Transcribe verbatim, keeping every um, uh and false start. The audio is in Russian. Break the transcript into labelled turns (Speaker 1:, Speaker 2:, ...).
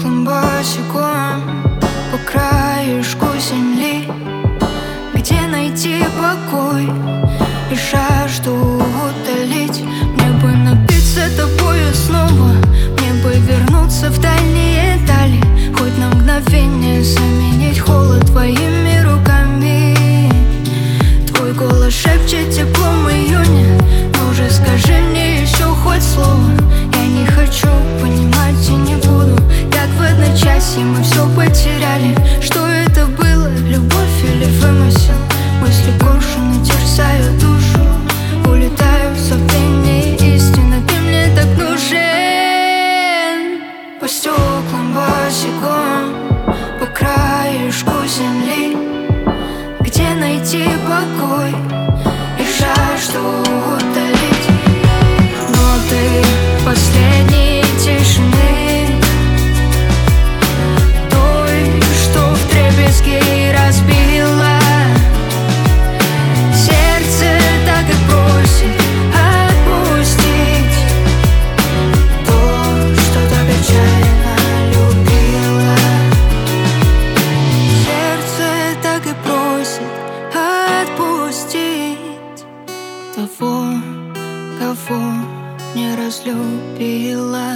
Speaker 1: стеклам босиком по краешку земли, где найти покой и жажду утолить. Мне бы напиться тобою снова, мне бы вернуться в дальние дали, хоть на мгновение заменить холод твоими руками. Твой голос шепчет теплом июня, ну же скажи мне еще хоть слово. Я не хочу понимать и не буду, как в одночасье мы все потеряли. Что это было, любовь или вымысел? Мысли коршуны терзают душу, улетаю в забвение истины. Ты мне так нужен. По стеклам босиком по краешку земли, где найти покой и жажду утолить. Ноты последней тишины, той, что вдребезги разбила сердце, так и просит отпустить то, что так отчаянно любила. Сердце так и просит отпустить того, кого не разлюбила.